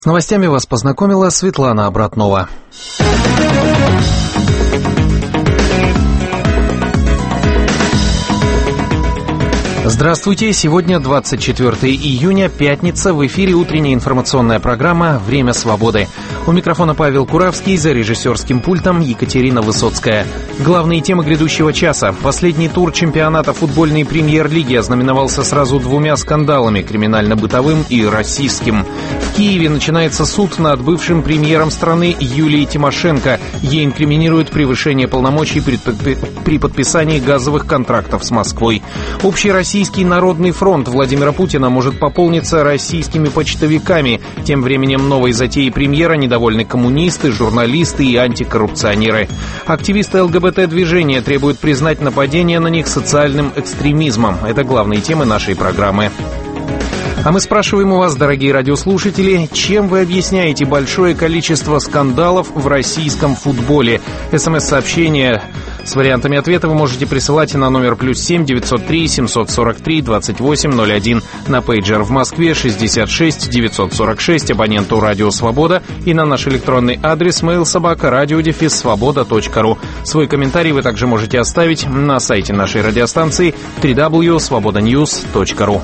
С новостями вас познакомила Светлана Обратнова. Здравствуйте, сегодня 24 июня, пятница, в эфире утренняя информационная программа «Время свободы». У микрофона Павел Куравский, за режиссерским пультом Екатерина Высоцкая. Главные темы грядущего часа. Последний тур чемпионата футбольной премьер-лиги ознаменовался сразу двумя скандалами – криминально-бытовым и расистским. В Киеве начинается суд над бывшим премьером страны Юлией Тимошенко. Ей инкриминируют превышение полномочий при подписании газовых контрактов с Москвой. Общий Российский народный фронт Владимира Путина может пополниться российскими почтовиками. Тем временем новой затеей премьера недовольны коммунисты, журналисты и антикоррупционеры. Активисты ЛГБТ-движения требуют признать нападение на них социальным экстремизмом. Это главные темы нашей программы. А мы спрашиваем у вас, дорогие радиослушатели, чем вы объясняете большое количество скандалов в российском футболе? СМС-сообщение с вариантами ответа вы можете присылать на номер +7 903 743 2801, на пейджер в Москве 66 946, абоненту «Радио Свобода», и на наш электронный адрес mail@radio-svoboda.ru. Свой комментарий вы также можете оставить на сайте нашей радиостанции www.svobodanews.ru.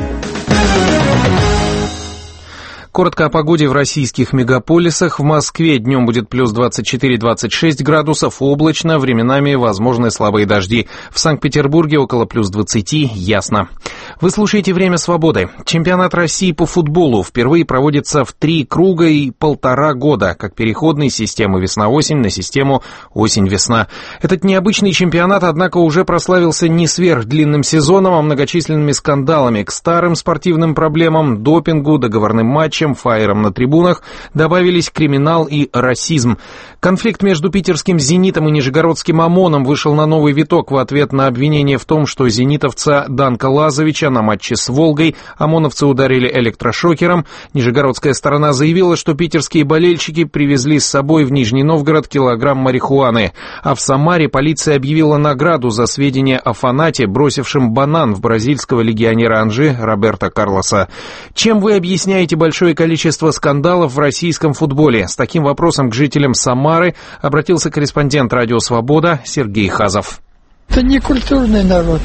Коротко о погоде в российских мегаполисах. В Москве днем будет плюс 24-26 градусов, облачно, временами возможны слабые дожди. В Санкт-Петербурге около плюс 20, ясно. Вы слушаете «Время свободы». Чемпионат России по футболу впервые проводится в 3 круга и 1,5 года, как переходной с системы весна-осень на систему осень-весна. Этот необычный чемпионат, однако, уже прославился не сверхдлинным сезоном, а многочисленными скандалами. К старым спортивным проблемам, допингу, договорным матчам, фаером на трибунах добавились криминал и расизм. Конфликт между питерским «Зенитом» и нижегородским «ОМОНом» вышел на новый виток в ответ на обвинение в том, что зенитовца Данка Лазовича на матче с «Волгой» ОМОНовцы ударили электрошокером. Нижегородская сторона заявила, что питерские болельщики привезли с собой в Нижний Новгород килограмм марихуаны. А в Самаре полиция объявила награду за сведения о фанате, бросившем банан в бразильского легионера Анжи Роберто Карлоса. Чем вы объясняете большое количество скандалов в российском футболе? С таким вопросом к жителям Самары обратился корреспондент «Радио Свобода» Сергей Хазов. Это не культурный народ.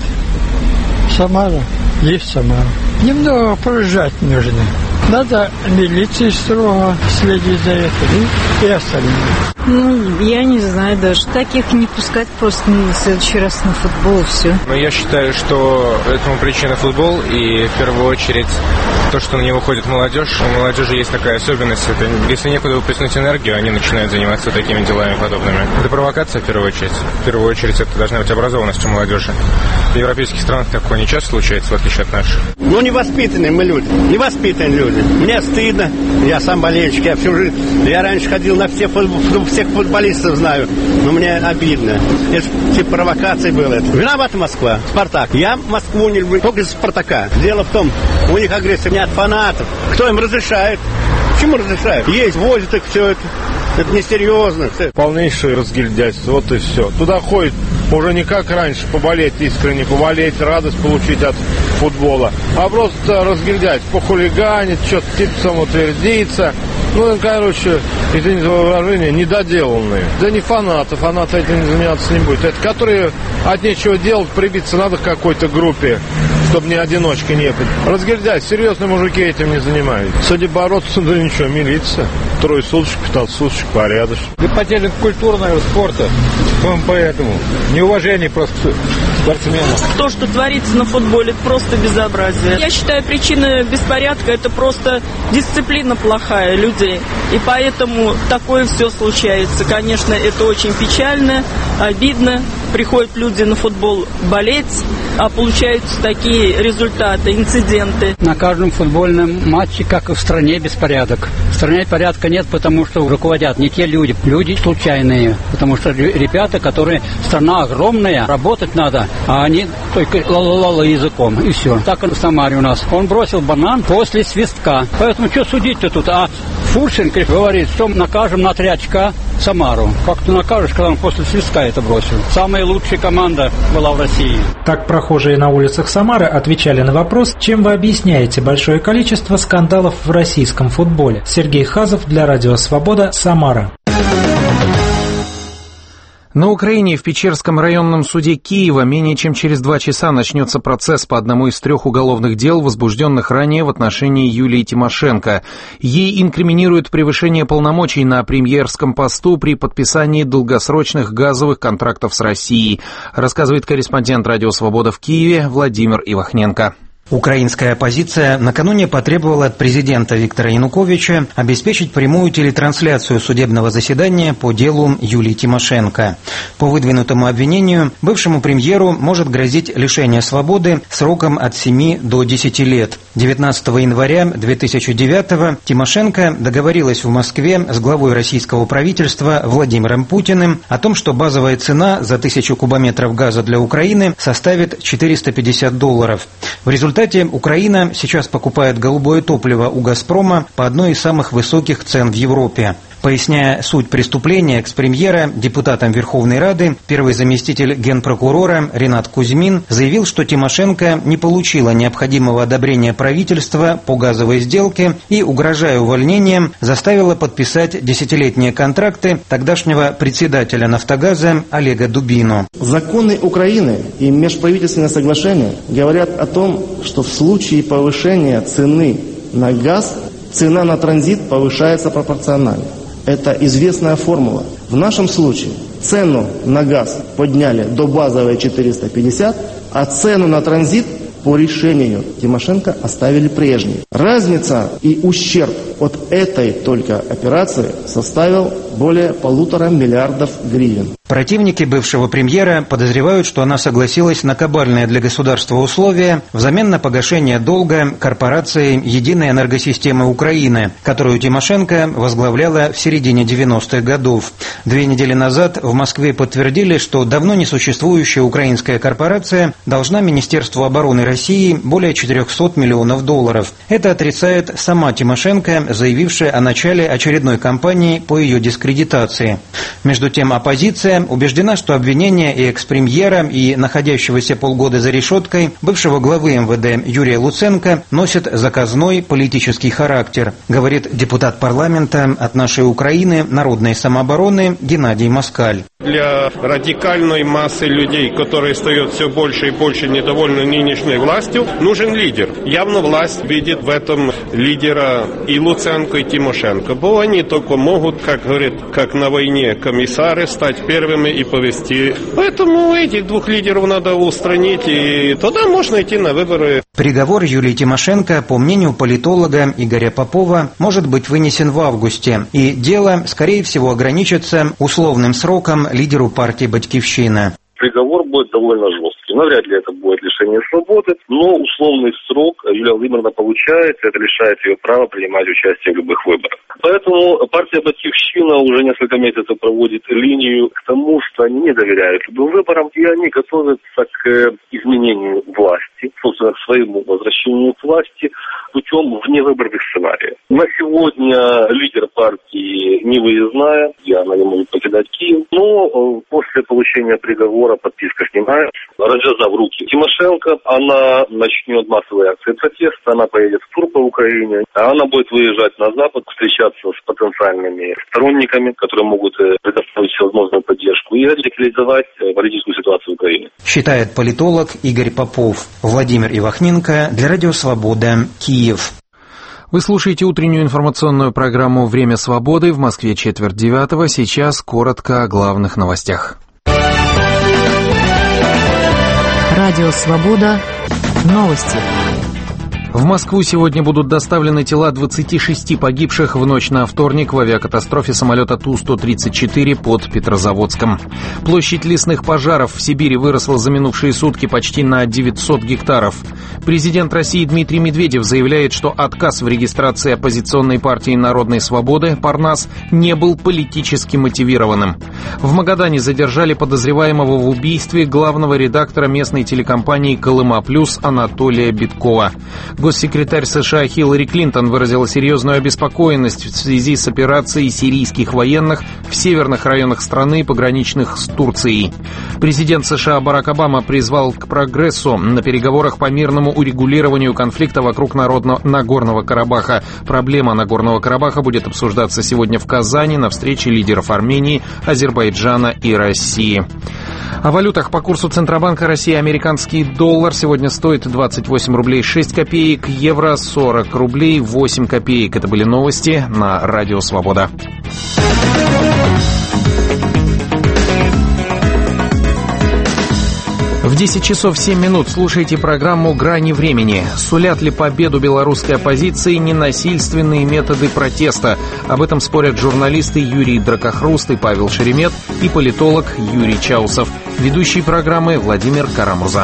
Самара есть Самара. Немного проезжать нужно. Надо милиции строго следить за этим и остальное. Я не знаю даже. Таких не пускать просто в следующий раз на футбол, все. Я считаю, что этому причина футбол, и в первую очередь то, что на него ходит молодежь. У молодежи есть такая особенность. Это, если некуда выплеснуть энергию, они начинают заниматься такими делами подобными. Это провокация в первую очередь. В первую очередь это должна быть образованность у молодежи. В европейских странах такое не часто случается, в отличие от наших. Невоспитанные мы люди. Невоспитанные люди. Мне стыдно. Я сам болельщик. Я всю жизнь. Я раньше ходил на всех футболистов знаю. Но мне обидно. Это типа провокации было. Виновата Москва. Спартак. Я Москву не люблю. Только из Спартака. Дело в том, у них агрессия не от фанатов. Кто им разрешает? Почему разрешают? Есть, возят их все это. Это несерьезно. Полнейшее разгильдяйство. Вот и все. Туда ходит уже не как раньше поболеть искренне, поболеть, радость получить от футбола, а просто разгильдять, похулиганить, что-то типа самоутвердиться. Извините за выражение, недоделанные. Да не фанаты этим заниматься не будет. Это которые от нечего делать, прибиться надо к какой-то группе, чтобы не одиночкой не быть. Разгильдять, серьезные мужики этим не занимаются. Среди бороться, да ничего, милиция. 3 суточек, 15 суточек, порядочно. Вы потеряли культуру, наверное, спорта. Поэтому неуважение просто к спортсменам. То, что творится на футболе, это просто безобразие. Я считаю, причина беспорядка – это просто дисциплина плохая людей. И поэтому такое все случается. Конечно, это очень печально, обидно. Приходят люди на футбол болеть, а получаются такие результаты, инциденты. На каждом футбольном матче, как и в стране, беспорядок. В стране порядка нет, потому что руководят не те люди. Люди случайные. Потому что ребята, которые... Страна огромная, работать надо, а они только ла-ла-ла языком. И все. Так в Самаре у нас. Он бросил банан после свистка. Поэтому что судить-то тут? А Фурченко говорит, что накажем на 3 очка Самару. Как ты накажешь, когда он после свистка это бросил? Самая лучшая команда была в России. Так проходит прохожие на улицах Самары отвечали на вопрос, чем вы объясняете большое количество скандалов в российском футболе. Сергей Хазов для Радио Свобода, Самара. На Украине в Печерском районном суде Киева менее чем через 2 часа начнется процесс по одному из 3 уголовных дел, возбужденных ранее в отношении Юлии Тимошенко. Ей инкриминируют превышение полномочий на премьерском посту при подписании долгосрочных газовых контрактов с Россией, рассказывает корреспондент Радио Свобода в Киеве Владимир Ивахненко. Украинская оппозиция накануне потребовала от президента Виктора Януковича обеспечить прямую телетрансляцию судебного заседания по делу Юлии Тимошенко. По выдвинутому обвинению бывшему премьеру может грозить лишение свободы сроком от 7 до 10 лет. 19 января 2009-го Тимошенко договорилась в Москве с главой российского правительства Владимиром Путиным о том, что базовая цена за 1000 кубометров газа для Украины составит $450. В результате Украина сейчас покупает голубое топливо у «Газпрома» по одной из самых высоких цен в Европе. Поясняя суть преступления экс-премьера, депутатом Верховной Рады, первый заместитель генпрокурора Ренат Кузьмин заявил, что Тимошенко не получила необходимого одобрения правительства по газовой сделке и, угрожая увольнением, заставила подписать 10-летние контракты тогдашнего председателя «Нафтогаза» Олега Дубину. Законы Украины и межправительственные соглашения говорят о том, что в случае повышения цены на газ, цена на транзит повышается пропорционально. Это известная формула. В нашем случае цену на газ подняли до базовой 450, а цену на транзит по решению Тимошенко оставили прежней. Разница и ущерб от этой только операции составил более 1,5 миллиарда гривен. Противники бывшего премьера подозревают, что она согласилась на кабальные для государства условия взамен на погашение долга корпорации «Единой энергосистемы Украины», которую Тимошенко возглавляла в середине 90-х годов. 2 недели назад в Москве подтвердили, что давно несуществующая украинская корпорация должна Министерству обороны России более $400 миллионов. Это отрицает сама Тимошенко, заявившая о начале очередной кампании по ее дискредитации. Между тем, оппозиция убеждена, что обвинения и экс-премьера, и находящегося полгода за решеткой бывшего главы МВД Юрия Луценко носят заказной политический характер, говорит депутат парламента от «Нашей Украины» народной самообороны Геннадий Москаль. Для радикальной массы людей, которые стают все больше и больше недовольны нынешней властью, нужен лидер. Явно власть видит в этом лидера и Луценко, и Тимошенко. Бо они только могут, как говорят, как на войне комиссары, стать первыми и повести. Поэтому этих 2 лидеров надо устранить, и тогда можно идти на выборы. Приговор Юлии Тимошенко, по мнению политолога Игоря Попова, может быть вынесен в августе, и дело, скорее всего, ограничится условным сроком лидеру партии «Батькивщина». Приговор будет довольно жесткий. Навряд ли это будет лишение свободы, но условный срок Юлия Владимировна получает, это лишает ее права принимать участие в любых выборах. Поэтому партия «Батькивщина» уже несколько месяцев проводит линию к тому, что они не доверяют любым выборам, и они готовятся к изменению власти, собственно, к своему возвращению к власти путем вневыборных сценариев. На сегодня лидер партии невыездная, она не может покидать Киев, но после получения приговора подписка снимается. Развязав руки Тимошенко, она начнет массовые акции протеста, она поедет в тур по Украине, а она будет выезжать на Запад, встречаться с потенциальными сторонниками, которые могут предоставить всевозможную поддержку и радикализовать политическую ситуацию в Украине. Считает политолог Игорь Попов. Владимир Ивахненко для Радио Свобода, Киев. Вы слушаете утреннюю информационную программу «Время свободы». В Москве 8:45. Сейчас коротко о главных новостях. Радио «Свобода». Новости. В Москву сегодня будут доставлены тела 26 погибших в ночь на вторник в авиакатастрофе самолета Ту-134 под Петрозаводском. Площадь лесных пожаров в Сибири выросла за минувшие сутки почти на 900 гектаров. Президент России Дмитрий Медведев заявляет, что отказ в регистрации оппозиционной партии Народной свободы «Парнас» не был политически мотивированным. В Магадане задержали подозреваемого в убийстве главного редактора местной телекомпании «Колыма Плюс» Анатолия Биткова. Госсекретарь США Хиллари Клинтон выразила серьезную обеспокоенность в связи с операцией сирийских военных в северных районах страны, пограничных с Турцией. Президент США Барак Обама призвал к прогрессу на переговорах по мирному урегулированию конфликта вокруг Нагорного Карабаха. Проблема Нагорного Карабаха будет обсуждаться сегодня в Казани на встрече лидеров Армении, Азербайджана и России. О валютах по курсу Центробанка России. Американский доллар сегодня стоит 28 рублей 6 копеек, евро 40 рублей 8 копеек. Это были новости на Радио Свобода. В 10 часов 7 минут слушайте программу «Грани времени». Сулят ли победу белорусской оппозиции ненасильственные методы протеста? Об этом спорят журналисты Юрий Дракохруст и Павел Шеремет и политолог Юрий Чаусов. Ведущий программы Владимир Карамурза.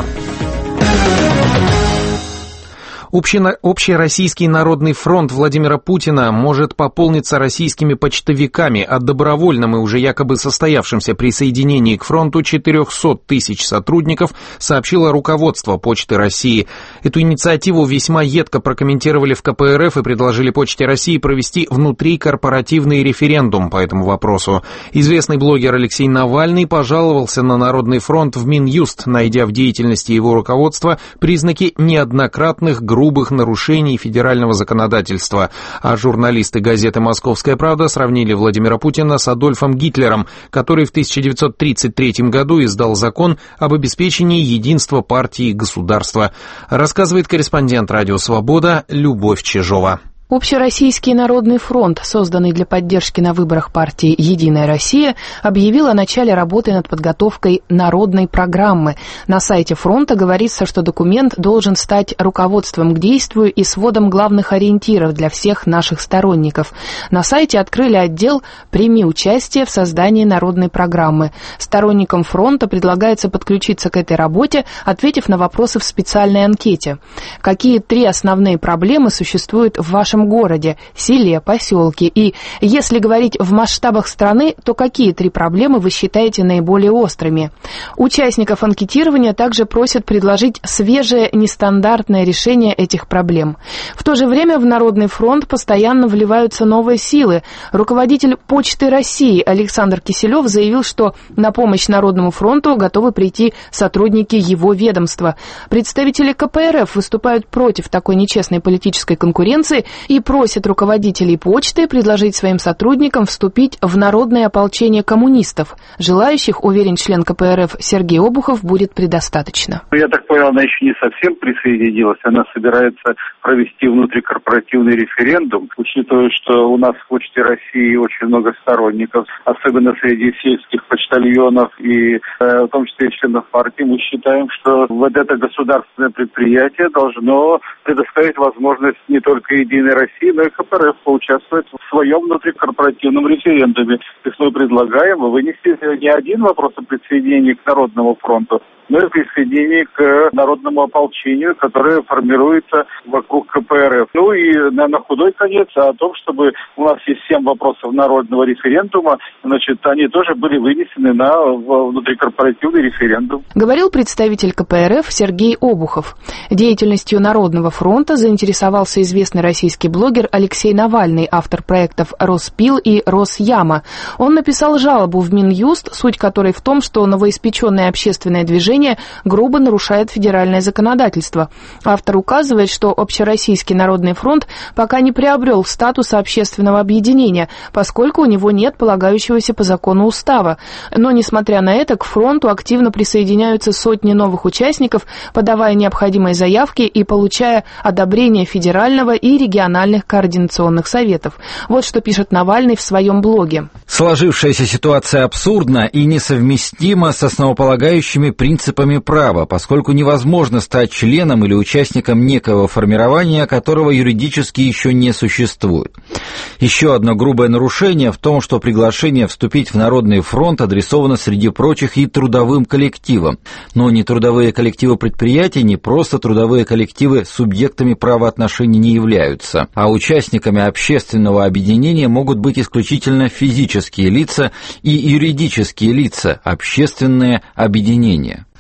Общероссийский народный фронт Владимира Путина может пополниться российскими почтовиками. О добровольном и уже якобы состоявшемся присоединении к фронту 400 тысяч сотрудников сообщило руководство Почты России. Эту инициативу весьма едко прокомментировали в КПРФ и предложили Почте России провести внутрикорпоративный референдум по этому вопросу. Известный блогер Алексей Навальный пожаловался на Народный фронт в Минюст, найдя в деятельности его руководства признаки неоднократных грубых нарушений федерального законодательства. А журналисты газеты «Московская правда» сравнили Владимира Путина с Адольфом Гитлером, который в 1933 году издал закон об обеспечении единства партии и государства. Рассказывает корреспондент «Радио Свобода» Любовь Чижова. Общероссийский народный фронт, созданный для поддержки на выборах партии «Единая Россия», объявил о начале работы над подготовкой народной программы. На сайте фронта говорится, что документ должен стать руководством к действию и сводом главных ориентиров для всех наших сторонников. На сайте открыли отдел «Прими участие в создании народной программы». Сторонникам фронта предлагается подключиться к этой работе, ответив на вопросы в специальной анкете. Какие 3 основные проблемы существуют в вашем городе, селе, поселке? И если говорить в масштабах страны, то какие 3 проблемы вы считаете наиболее острыми? Участников анкетирования также просят предложить свежее, нестандартное решение этих проблем. В то же время в Народный фронт постоянно вливаются новые силы. Руководитель Почты России Александр Киселев заявил, что на помощь Народному фронту готовы прийти сотрудники его ведомства. Представители КПРФ выступают против такой нечестной политической конкуренции и просит руководителей почты предложить своим сотрудникам вступить в народное ополчение коммунистов. Желающих, уверен член КПРФ Сергей Обухов, будет предостаточно. Я так понял, она еще не совсем присоединилась. Она собирается провести внутрикорпоративный референдум, учитывая, что у нас в Почте России очень много сторонников, особенно среди сельских почтальонов и в том числе членов партии. Мы считаем, что вот это государственное предприятие должно предоставить возможность не только «Единой России», но и КПРФ поучаствовать в своем внутрикорпоративном референдуме. То есть мы предлагаем вынести не один вопрос о присоединении к Народному фронту, но и присоединение к народному ополчению, которое формируется вокруг КПРФ. Ну и на худой конец о том, чтобы у нас есть 7 вопросов народного референдума, значит, они тоже были вынесены на внутрикорпоративный референдум. Говорил представитель КПРФ Сергей Обухов. Деятельностью Народного фронта заинтересовался известный российский блогер Алексей Навальный, автор проектов «Роспил» и «Росяма». Он написал жалобу в Минюст, суть которой в том, что новоиспеченное общественное движение грубо нарушает федеральное законодательство. Автор указывает, что Общероссийский народный фронт пока не приобрел статуса общественного объединения, поскольку у него нет полагающегося по закону устава. Но, несмотря на это, к фронту активно присоединяются сотни новых участников, подавая необходимые заявки и получая одобрение федерального и региональных координационных советов. Вот что пишет Навальный в своем блоге. Сложившаяся ситуация абсурдна и несовместима с основополагающими принципами права, поскольку невозможно стать членом или участником некого формирования, которого юридически еще не существует. Еще одно грубое нарушение в том, что приглашение вступить в Народный фронт адресовано среди прочих и трудовым коллективам. Но не трудовые коллективы предприятий, не просто трудовые коллективы субъектами правоотношений не являются, а участниками общественного объединения могут быть исключительно физические лица и юридические лица, общественные объединения.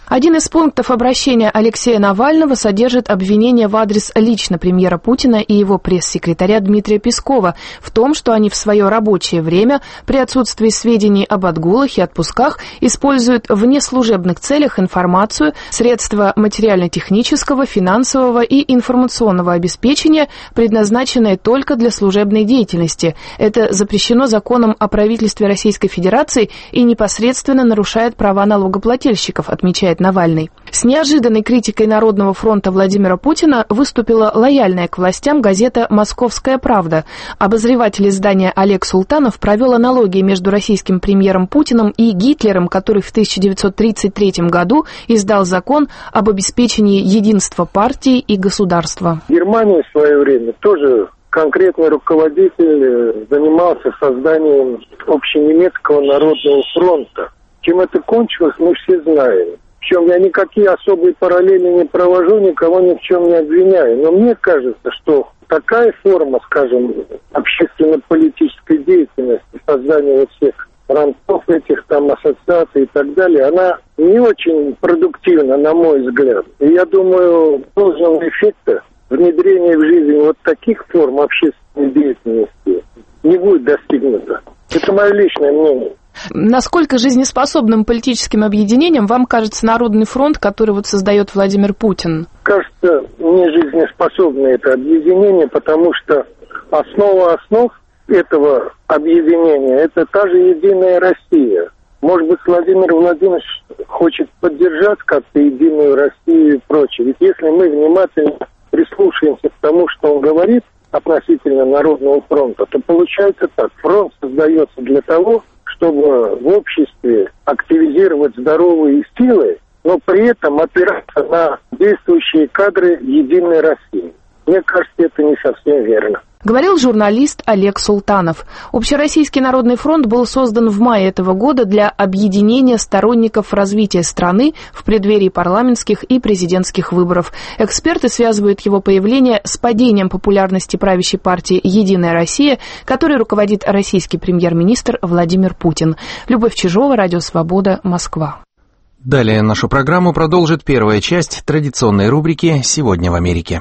Один из пунктов обращения Алексея Навального содержит обвинение в адрес лично премьера Путина и его пресс-секретаря Дмитрия Пескова в том, что они в свое рабочее время при отсутствии сведений об отгулах и отпусках используют в неслужебных целях информацию, средства материально-технического, финансового и информационного обеспечения, предназначенные только для служебной деятельности. Это запрещено законом о правительстве Российской Федерации и непосредственно нарушает права налогоплательщиков, отмечает Навальный. С неожиданной критикой Народного фронта Владимира Путина выступила лояльная к властям газета «Московская правда». Обозреватель издания Олег Султанов провел аналогии между российским премьером Путиным и Гитлером, который в 1933 году издал закон об обеспечении единства партии и государства. В Германии в свое время тоже конкретный руководитель занимался созданием общенемецкого народного фронта. Чем это кончилось, мы все знаем. Причем я никакие особые параллели не провожу, никого ни в чем не обвиняю. Но мне кажется, что такая форма, скажем, общественно-политической деятельности, создания вот всех фронтов, этих там ассоциаций и так далее, она не очень продуктивна, на мой взгляд. И я думаю, должного эффекта внедрения в жизнь вот таких форм общественной деятельности не будет достигнуто. Это мое личное мнение. Насколько жизнеспособным политическим объединением вам кажется Народный фронт, который вот создает Владимир Путин? Кажется, не жизнеспособное это объединение, потому что основа основ этого объединения – это та же «Единая Россия». Может быть, Владимир Владимирович хочет поддержать как-то «Единую Россию» и прочее. Ведь если мы внимательно прислушаемся к тому, что он говорит относительно Народного фронта, то получается так. Фронт создается для того, чтобы в обществе активизировать здоровые силы, но при этом опираться на действующие кадры «Единой России». Мне кажется, это не совсем верно. Говорил журналист Олег Султанов. Общероссийский народный фронт был создан в мае этого года для объединения сторонников развития страны в преддверии парламентских и президентских выборов. Эксперты связывают его появление с падением популярности правящей партии «Единая Россия», которой руководит российский премьер-министр Владимир Путин. Любовь Чижова, Радио Свобода, Москва. Далее нашу программу продолжит первая часть традиционной рубрики «Сегодня в Америке».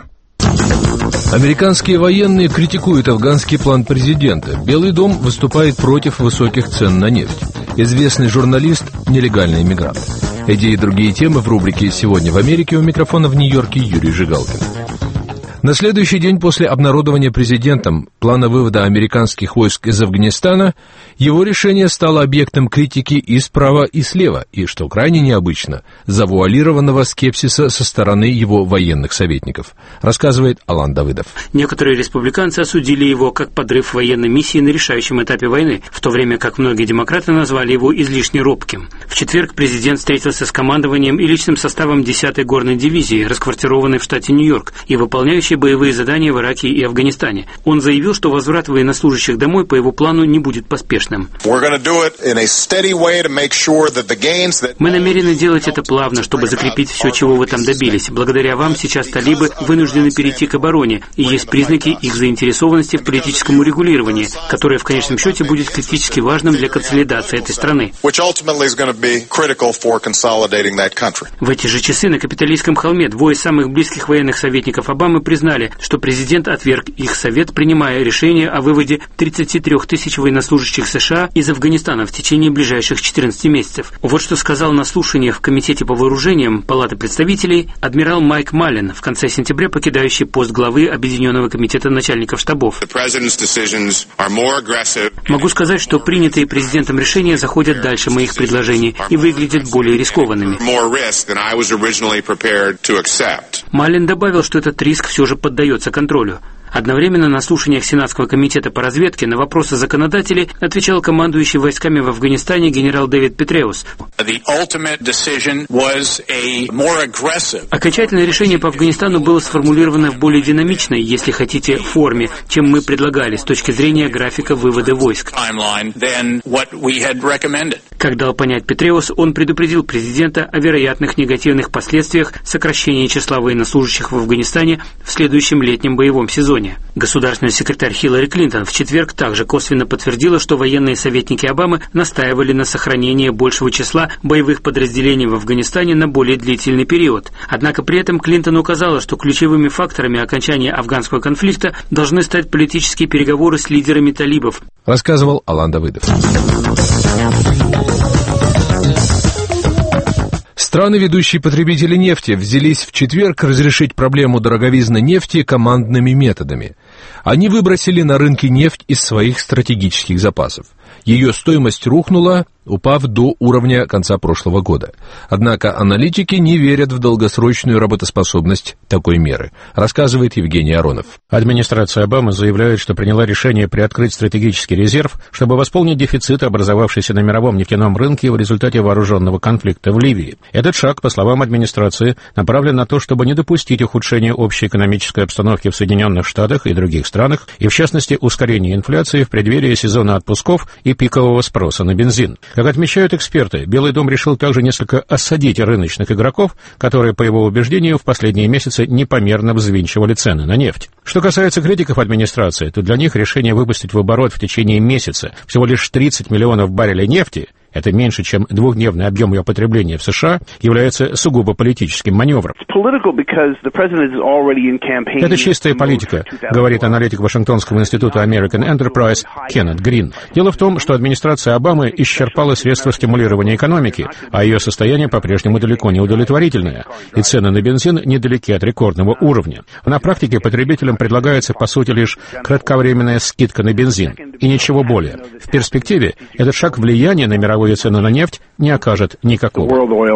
Американские военные критикуют афганский план президента. Белый дом выступает против высоких цен на нефть. Известный журналист – нелегальный иммигрант. Эти и другие темы в рубрике «Сегодня в Америке». У микрофона в Нью-Йорке Юрий Жигалкин. На следующий день после обнародования президентом плана вывода американских войск из Афганистана его решение стало объектом критики и справа, и слева, и, что крайне необычно, завуалированного скепсиса со стороны его военных советников, рассказывает Алан Давыдов. Некоторые республиканцы осудили его как подрыв военной миссии на решающем этапе войны, в то время как многие демократы назвали его излишне робким. В четверг президент встретился с командованием и личным составом 10-й горной дивизии, расквартированной в штате Нью-Йорк и выполняющей боевые задания в Ираке и Афганистане. Он заявил, что возврат военнослужащих домой по его плану не будет поспешным. Мы намерены делать это плавно, чтобы закрепить все, чего вы там добились. Благодаря вам сейчас талибы вынуждены перейти к обороне, и есть признаки их заинтересованности в политическом урегулировании, которое в конечном счете будет критически важным для консолидации этой страны. В эти же часы на Капитолийском холме двое самых близких военных советников Обамы признали, что президент отверг их совет, принимая решение о выводе 33 тысяч военнослужащих США из Афганистана в течение ближайших 14 месяцев. Вот что сказал на слушаниях в Комитете по вооружениям Палаты представителей адмирал Майк Маллен, в конце сентября покидающий пост главы Объединенного комитета начальников штабов. Могу сказать, что принятые президентом решения заходят дальше моих предложений и выглядят более рискованными. Маллен добавил, что этот риск все же поддается контролю. Одновременно на слушаниях Сенатского комитета по разведке на вопросы законодателей отвечал командующий войсками в Афганистане генерал Дэвид Петреус. Окончательное решение по Афганистану было сформулировано в более динамичной, если хотите, форме, чем мы предлагали с точки зрения графика вывода войск. Как дал понять Петреус, он предупредил президента о вероятных негативных последствиях сокращения числа военнослужащих в Афганистане в следующем летнем боевом сезоне. Государственный секретарь Хиллари Клинтон в четверг также косвенно подтвердила, что военные советники Обамы настаивали на сохранении большего числа боевых подразделений в Афганистане на более длительный период. Однако при этом Клинтон указала, что ключевыми факторами окончания афганского конфликта должны стать политические переговоры с лидерами талибов. Рассказывал Алан Давыдов. Страны, ведущие потребители нефти, взялись в четверг разрешить проблему дороговизны нефти командными методами. Они выбросили на рынке нефть из своих стратегических запасов. Ее стоимость рухнула, упав до уровня конца прошлого года. Однако аналитики не верят в долгосрочную работоспособность такой меры, рассказывает Евгений Аронов. Администрация Обамы заявляет, что приняла решение приоткрыть стратегический резерв, чтобы восполнить дефицит, образовавшийся на мировом нефтяном рынке в результате вооруженного конфликта в Ливии. Этот шаг, по словам администрации, направлен на то, чтобы не допустить ухудшения общей экономической обстановки в Соединенных Штатах и других странах, и в частности ускорения инфляции в преддверии сезона отпусков и пикового спроса на бензин. Как отмечают эксперты, Белый дом решил также несколько осадить рыночных игроков, которые, по его убеждению, в последние месяцы непомерно взвинчивали цены на нефть. Что касается критиков администрации, то для них решение выпустить в оборот в течение месяца всего лишь 30 миллионов баррелей нефти, это меньше, чем двухдневный объем ее потребления в США, является сугубо политическим маневром. Это чистая политика, говорит аналитик Вашингтонского института American Enterprise Кеннет Грин. Дело в том, что администрация Обамы исчерпала средства стимулирования экономики, а ее состояние по-прежнему далеко не удовлетворительное, и цены на бензин недалеки от рекордного уровня. На практике потребителям предлагается, по сути, лишь кратковременная скидка на бензин, и ничего более. В перспективе этот шаг влияния на мировую цену на нефть не окажет никакого.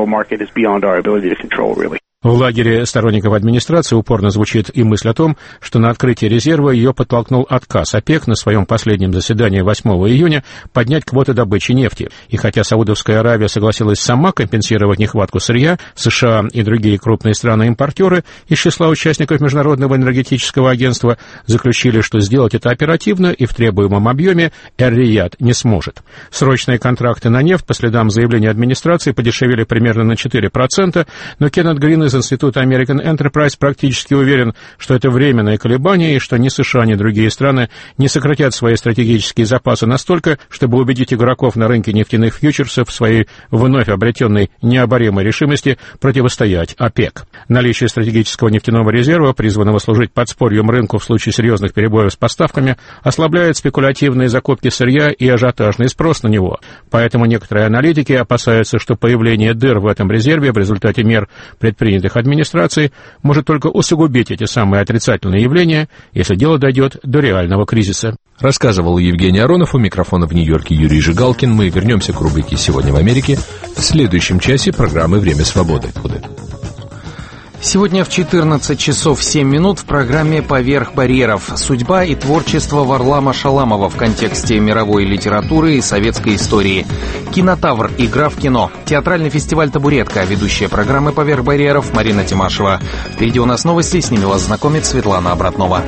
В лагере сторонников администрации упорно звучит и мысль о том, что на открытие резерва ее подтолкнул отказ ОПЕК на своем последнем заседании 8 июня поднять квоты добычи нефти. И хотя Саудовская Аравия согласилась сама компенсировать нехватку сырья, США и другие крупные страны-импортеры из числа участников Международного энергетического агентства заключили, что сделать это оперативно и в требуемом объеме Эр-Рияд не сможет. Срочные контракты на нефть, по следам заявления администрации, подешевели примерно на 4%, но Кеннет Грин из института American Enterprise практически уверен, что это временное колебание и что ни США, ни другие страны не сократят свои стратегические запасы настолько, чтобы убедить игроков на рынке нефтяных фьючерсов в своей вновь обретенной необоримой решимости противостоять ОПЕК. Наличие стратегического нефтяного резерва, призванного служить подспорьем рынку в случае серьезных перебоев с поставками, ослабляет спекулятивные закупки сырья и ажиотажный спрос на него. Поэтому некоторые аналитики опасаются, что появление дыр в этом резерве в результате мер, предпринятых администрацией, может только усугубить эти самые отрицательные явления, если дело дойдет до реального кризиса. Рассказывал Евгений Аронов, у микрофона в Нью-Йорке Юрий Жигалкин. Мы вернемся к рубрике «Сегодня в Америке» в следующем часе программы «Время свободы». Сегодня в 14 часов 7 минут в программе «Поверх барьеров. Судьба и творчество Варлама Шаламова в контексте мировой литературы и советской истории». «Кинотавр. Игра в кино». Театральный фестиваль «Табуретка». Ведущая программы «Поверх барьеров» Марина Тимашева. Впереди у нас новости, с ними вас знакомит Светлана Обратнова.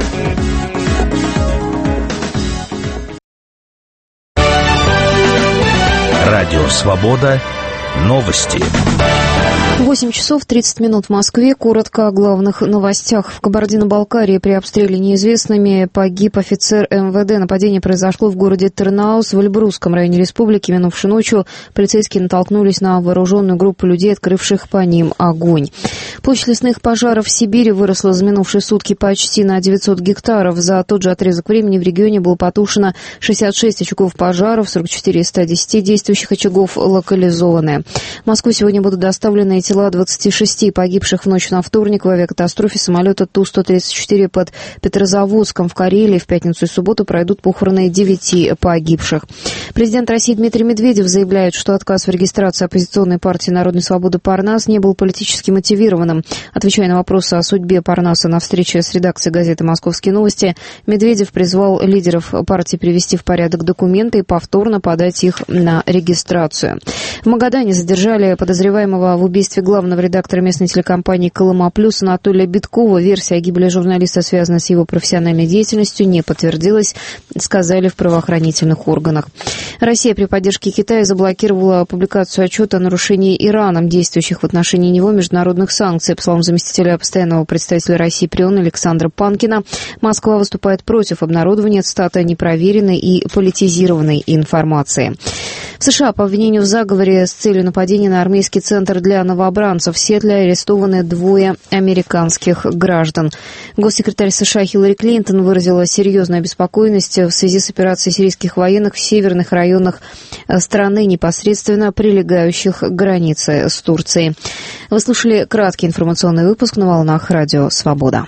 Радио «Свобода». Новости. 8 часов 30 минут в Москве. Коротко о главных новостях. В Кабардино-Балкарии при обстреле неизвестными погиб офицер МВД. Нападение произошло в городе Тернаус в Эльбрусском районе республики. Минувшей ночью полицейские натолкнулись на вооруженную группу людей, открывших по ним огонь. Площадь лесных пожаров в Сибири выросла за минувшие сутки почти на 900 гектаров. За тот же отрезок времени в регионе было потушено 66 очагов пожаров, 44 из 110 действующих очагов локализованы. В Москву сегодня будут доставлены тела 26 погибших в ночь на вторник в авиакатастрофе самолета Ту-134 под Петрозаводском в Карелии. В пятницу и субботу пройдут похороны 9 погибших. Президент России Дмитрий Медведев заявляет, что отказ в регистрации оппозиционной партии «Народной свободы» Парнас не был политически мотивированным. Отвечая на вопросы о судьбе Парнаса на встрече с редакцией газеты «Московские новости», Медведев призвал лидеров партии привести в порядок документы и повторно подать их на регистрацию. В Магадане задержали подозреваемого в убийстве главного редактора местной телекомпании «Колыма Плюс» Анатолия Биткова. Версия о гибели журналиста, связанная с его профессиональной деятельностью, не подтвердилась, сказали в правоохранительных органах. Россия при поддержке Китая заблокировала публикацию отчета о нарушении Ираном действующих в отношении него международных санкций. По словам заместителя постоянного представителя России при ООН Александра Панкина, Москва выступает против обнародования, цитата, непроверенной и политизированной информации. В США по обвинению в заговоре с целью нападения на армейский центр для новобранцев в Сиэтле арестованы 2 американских граждан. Госсекретарь США Хиллари Клинтон выразила серьезную обеспокоенность в связи с операцией сирийских военных в северных районах страны, непосредственно прилегающих к границе с Турцией. Вы слушали краткий информационный выпуск на волнах Радио Свобода.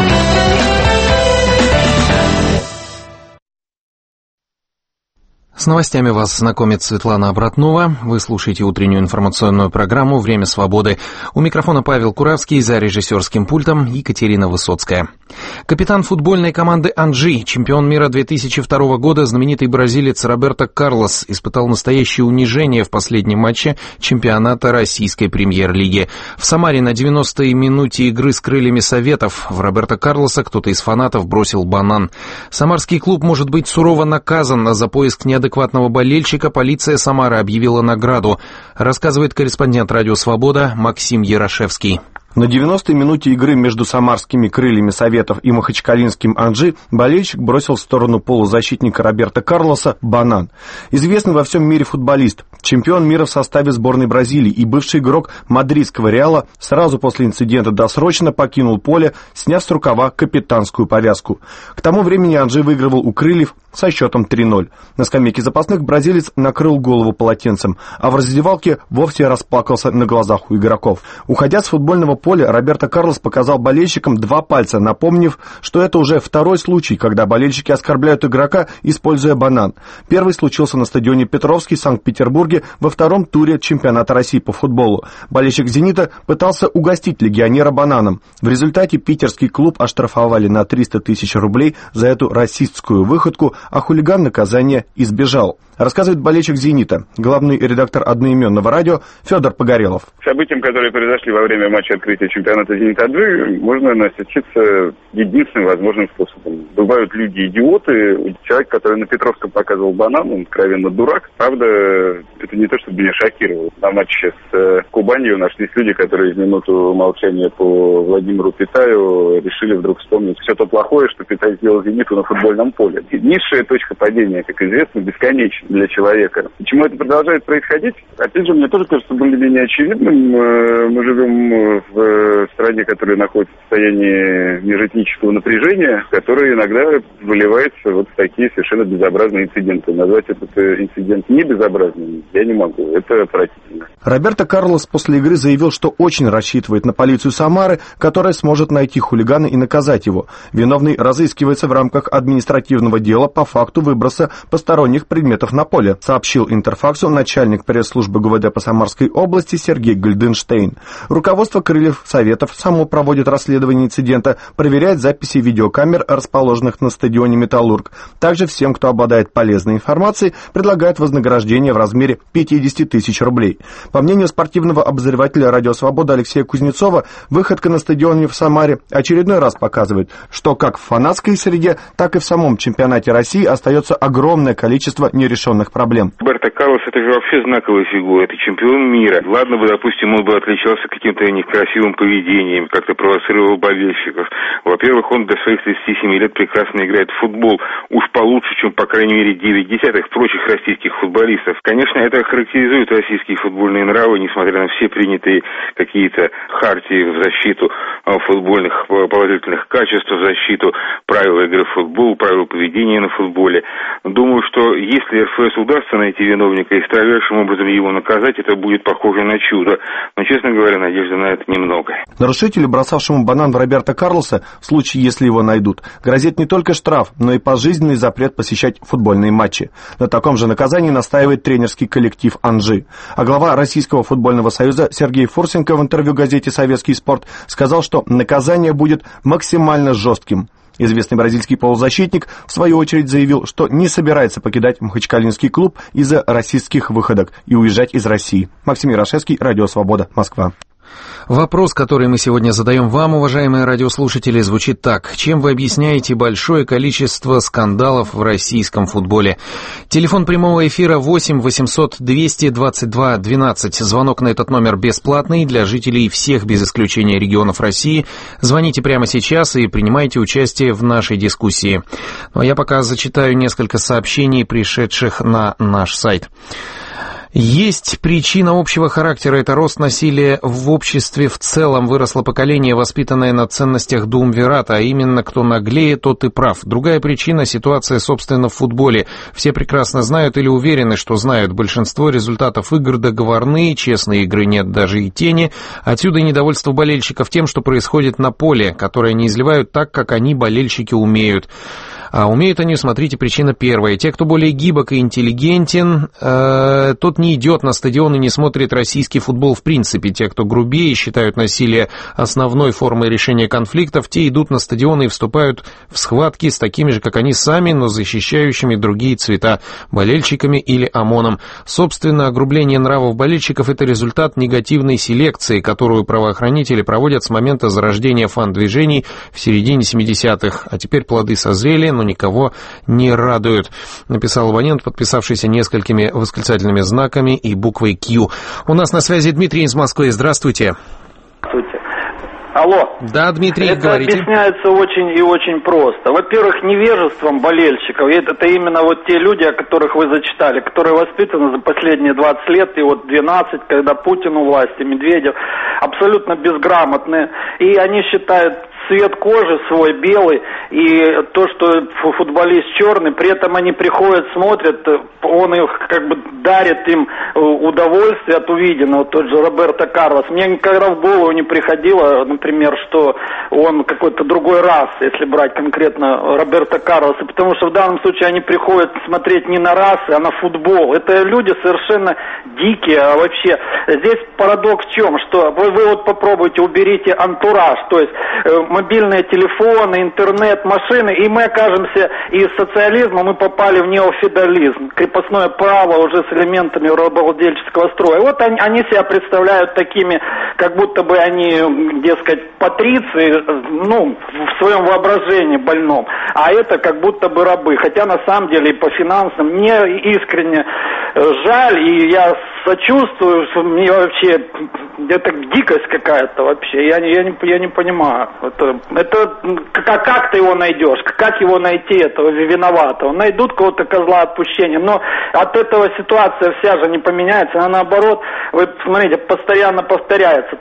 С новостями вас знакомит Светлана Обратнова. Вы слушаете утреннюю информационную программу «Время свободы». У микрофона Павел Куравский, за режиссерским пультом Екатерина Высоцкая. Капитан футбольной команды «Анжи», чемпион мира 2002 года, знаменитый бразилец Роберто Карлос, испытал настоящее унижение в последнем матче чемпионата российской премьер-лиги. В Самаре на 90-й минуте игры с крыльями Советов в Роберто Карлоса кто-то из фанатов бросил банан. Самарский клуб может быть сурово наказан, а за поиск неадекватного болельщика полиция Самары объявила награду, рассказывает корреспондент «Радио Свобода» Максим Ярошевский. На 90-й минуте игры между самарскими крыльями Советов и махачкалинским «Анжи» болельщик бросил в сторону полузащитника Роберто Карлоса банан. Известный во всем мире футболист, чемпион мира в составе сборной Бразилии и бывший игрок мадридского «Реала» сразу после инцидента досрочно покинул поле, сняв с рукава капитанскую повязку. К тому времени «Анжи» выигрывал у крыльев со счетом 3-0. На скамейке запасных бразилец накрыл голову полотенцем, а в раздевалке вовсе расплакался на глазах у игроков. Уходя с футбольного поля, Роберто Карлос показал болельщикам 2 пальца, напомнив, что это уже второй случай, когда болельщики оскорбляют игрока, используя банан. Первый случился на стадионе Петровский в Санкт-Петербурге во втором туре чемпионата России по футболу. Болельщик «Зенита» пытался угостить легионера бананом. В результате питерский клуб оштрафовали на 300 тысяч рублей за эту расистскую выходку, а хулиган наказания избежал. Рассказывает болельщик «Зенита», главный редактор одноименного радио Федор Погорелов. Событиям, которые произошли во время матча открытия чемпионата «Зенит-Анжи», можно относиться единственным возможным способом. Бывают люди-идиоты. Человек, который на Петровском показывал банан, он откровенно дурак. Правда, это не то, что меня шокировало. На матче с Кубанью нашлись люди, которые в минуту молчания по Владимиру Питаю решили вдруг вспомнить все то плохое, что Питай сделал «Зениту» на футбольном поле. Низшая точка падения, как известно, бесконечна для человека. Почему это продолжает происходить? Опять же, мне тоже кажется более-менее очевидным. Мы живем в стране, которая находится в состоянии межэтнического напряжения, которое иногда выливается вот в такие совершенно безобразные инциденты. Назвать этот инцидент не безобразным я не могу. Это отвратительно. Роберто Карлос после игры заявил, что очень рассчитывает на полицию Самары, которая сможет найти хулигана и наказать его. Виновный разыскивается в рамках административного дела по факту выброса посторонних предметов на поле, сообщил Интерфаксу начальник пресс-службы ГУВД по Самарской области Сергей Гальденштейн. Руководство крыльев Советов само проводит расследование инцидента, проверяет записи видеокамер, расположенных на стадионе «Металлург». Также всем, кто обладает полезной информацией, предлагают вознаграждение в размере 50 тысяч рублей. По мнению спортивного обозревателя «Радио Свобода» Алексея Кузнецова, выходка на стадионе в Самаре очередной раз показывает, что как в фанатской среде, так и в самом чемпионате России остается огромное количество нерешенных проблем. Роберто Карлос — это же вообще знаковая фигура, это чемпион мира. Ладно бы, допустим, он бы отличался каким-то некрасивым поведением, как-то провоцировал болельщиков. Во-первых, он до своих 37 лет прекрасно играет в футбол, уж получше, чем, по крайней мере, 9/10 прочих российских футболистов. Конечно, это характеризует российские футбольные нравы, несмотря на все принятые какие-то хартии в защиту футбольных положительных качеств, в защиту правил игры в футбол, правил поведения на футболе. Думаю, что если РФС удастся найти виновника и строжайшим образом его наказать, это будет похоже на чудо. Но, честно говоря, надежды на это немного. Нарушителю, бросавшему банан в Роберто Карлоса, в случае, если его найдут, грозит не только штраф, но и пожизненный запрет посещать футбольные матчи. На таком же наказании настаивает тренерский коллектив «Анжи». А глава Российского футбольного союза Сергей Фурсенко в интервью газете «Советский спорт» сказал, что наказание будет максимально жестким. Известный бразильский полузащитник, в свою очередь, заявил, что не собирается покидать махачкалинский клуб из-за расистских выходок и уезжать из России. Максим Ярошевский, Радио Свобода, Москва. Вопрос, который мы сегодня задаем вам, уважаемые радиослушатели, звучит так. Чем вы объясняете большое количество скандалов в российском футболе? Телефон прямого эфира 8 800 222 12. Звонок на этот номер бесплатный для жителей всех, без исключения регионов России. Звоните прямо сейчас и принимайте участие в нашей дискуссии. Ну, а я пока зачитаю несколько сообщений, пришедших на наш сайт. Есть причина общего характера, это рост насилия в обществе в целом. Выросло поколение, воспитанное на ценностях Думвирата, а именно кто наглее, тот и прав. Другая причина — ситуация, собственно, в футболе. Все прекрасно знают или уверены, что знают. Большинство результатов игр договорные, честной игры нет даже и тени. Отсюда и недовольство болельщиков тем, что происходит на поле, которое не изливают так, как они, болельщики, умеют. А умеют они, смотрите, причина первая. Те, кто более гибок и интеллигентен, тот не идет на стадион и не смотрит российский футбол в принципе. Те, кто грубее, считают насилие основной формой решения конфликтов, те идут на стадион и вступают в схватки с такими же, как они сами, но защищающими другие цвета, болельщиками или ОМОНом. Собственно, огрубление нравов болельщиков — это результат негативной селекции, которую правоохранители проводят с момента зарождения фан-движений в середине 70-х. А теперь плоды созрели, но никого не радуют, написал абонент, подписавшийся несколькими восклицательными знаками и буквой Q. У нас на связи Дмитрий из Москвы. Здравствуйте. Здравствуйте. Алло. Да, Дмитрий, это говорите. Это объясняется очень и очень просто. Во-первых, невежеством болельщиков. Это именно вот те люди, о которых вы зачитали, которые воспитаны за последние 20 лет, и вот 12, когда Путин у власти, Медведев, абсолютно безграмотные. И они считают цвет кожи свой белый, и то, что футболист черный, при этом они приходят, смотрят, он их как бы дарит им удовольствие от увиденного, тот же Роберто Карлос. Мне никогда в голову не приходило, например, что он какой-то другой расы, если брать конкретно Роберто Карлоса, потому что в данном случае они приходят смотреть не на расы, а на футбол. Это люди совершенно дикие, а вообще здесь парадокс в чем, что вы вот попробуйте, уберите антураж, то есть мобильные телефоны, интернет, машины, и мы окажемся из социализма, мы попали в неофеодализм, крепостное право уже с элементами рабовладельческого строя. Вот они себя представляют такими, как будто бы они, дескать, патриции, ну, в своем воображении больном, а это как будто бы рабы, хотя на самом деле и по финансам мне искренне жаль, и я сочувствую, что мне вообще это дикость какая-то вообще, я не понимаю. Это как ты его найдешь, как его найти, этого виноватого? Найдут кого-то козла отпущения, но от этого ситуация вся же не поменяется, она наоборот, вы смотрите, постоянно повторяется.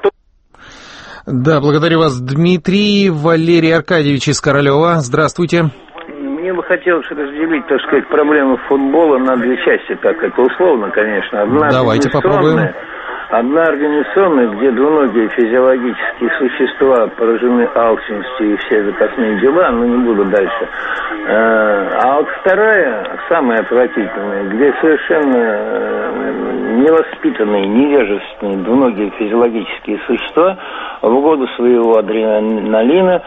Да, благодарю вас, Дмитрий. Валерий Аркадьевич из Королева, здравствуйте. Мне бы хотелось разделить, так сказать, проблему футбола на две части, так это условно, конечно. Давайте попробуем. Одна организационная, где двуногие физиологические существа поражены алчностью и все запасные дела, но не буду дальше. А вот вторая, самая отвратительная, где совершенно невоспитанные, невежественные двуногие физиологические существа в угоду своего адреналина,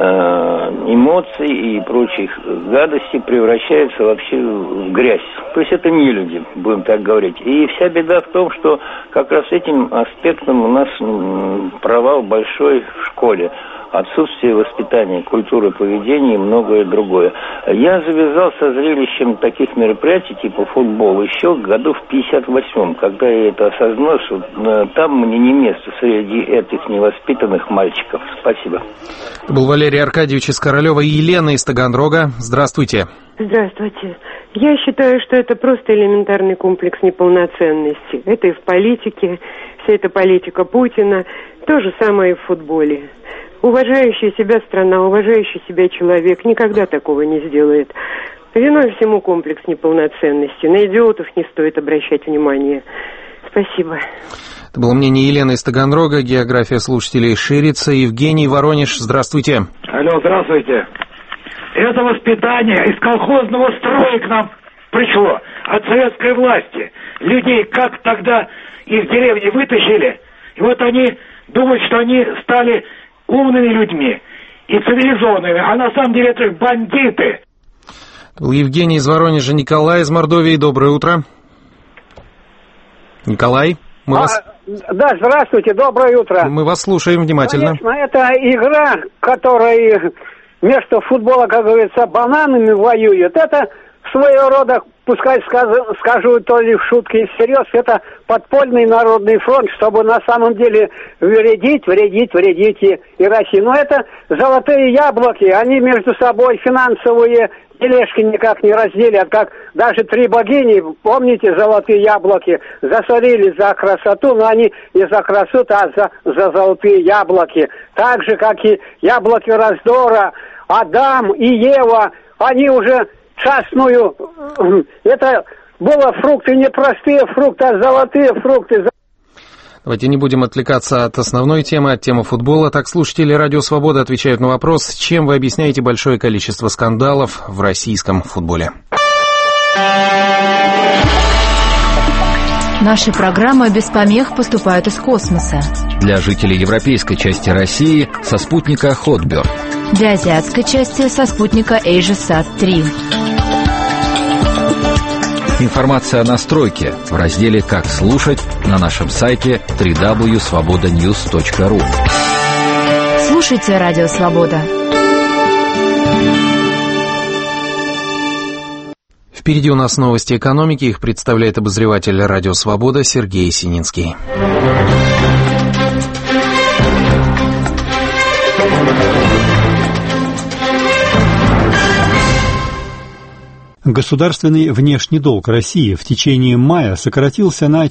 эмоций и прочих гадостей превращаются вообще в грязь. То есть это не люди, будем так говорить. И вся беда в том, что как раз этим аспектом у нас провал большой в школе. Отсутствие воспитания, культуры поведения и многое другое. Я завязал со зрелищем таких мероприятий типа футбол еще году в 58-м, когда я это осознал, что там мне не место среди этих невоспитанных мальчиков. Спасибо. Это был Валерий Аркадьевич из Королева и Елена из Таганрога. Здравствуйте. Здравствуйте. Я считаю, что это просто элементарный комплекс неполноценности. Это и в политике, вся эта политика Путина, то же самое и в футболе. Уважающая себя страна, уважающий себя человек никогда такого не сделает. Виной всему комплекс неполноценности. На идиотов не стоит обращать внимание. Спасибо. Это было мнение Елены из Таганрога. География слушателей ширится. Евгений, Воронеж, здравствуйте. Алло, здравствуйте. Это воспитание из колхозного строя к нам пришло от советской власти. Людей как тогда из деревни вытащили, и вот они думают, что они стали умными людьми и цивилизованными, а на самом деле это бандиты. Был Евгений из Воронежа. Николай из Мордовии. Доброе утро. Николай. Да, здравствуйте, доброе утро. Мы вас слушаем внимательно. Конечно, это игра, которая вместо футбола, как говорится, бананами воюет. Это своего рода, пускай скажу то ли в шутке и всерьез, это подпольный народный фронт, чтобы на самом деле вредить и России. Но это золотые яблоки, они между собой финансовые тележки никак не разделят, как даже три богини, помните, золотые яблоки, засорили за красоту, но они не за красоту, а за золотые яблоки. Так же, как и яблоки раздора, Адам и Ева, они уже частную, это было фрукты не простые фрукты, а золотые фрукты. Давайте не будем отвлекаться от основной темы, от темы футбола. Так, слушатели Радио Свобода отвечают на вопрос, чем вы объясняете большое количество скандалов в российском футболе. Наши программы без помех поступают из космоса. Для жителей европейской части России со спутника Hotbird. Для азиатской части со спутника AsiaSat-3. Информация о настройке в разделе «Как слушать» на нашем сайте www.svobodanews.ru. Слушайте Радио Свобода. Впереди у нас новости экономики. Их представляет обозреватель Радио Свобода Сергей Сининский. Государственный внешний долг России в течение мая сократился на